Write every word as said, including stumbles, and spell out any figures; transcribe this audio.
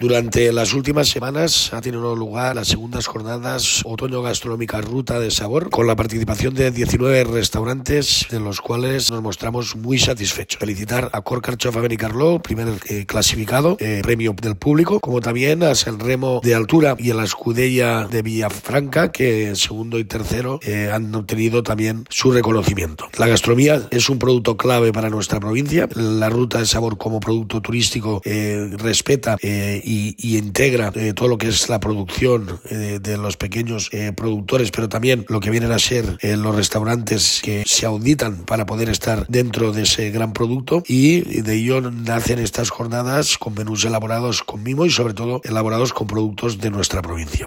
Durante las últimas semanas ha tenido lugar las segundas jornadas Otoño Gastronómica Ruta de Sabor, con la participación de diecinueve restaurantes, de los cuales nos mostramos muy satisfechos. Felicitar a Cor Carxofa Benicarló, primer eh, clasificado, eh, premio del público, como también a San Remo de Altura y a la Escudella de Villafranca, que en segundo y tercero eh, han obtenido también su reconocimiento. La gastronomía es un producto clave para nuestra provincia. La Ruta de Sabor como producto turístico eh, respeta eh, Y, y integra eh, todo lo que es la producción eh, de los pequeños eh, productores, pero también lo que vienen a ser eh, los restaurantes que se auditan para poder estar dentro de ese gran producto, y de ello nacen estas jornadas con menús elaborados con mimo y sobre todo elaborados con productos de nuestra provincia.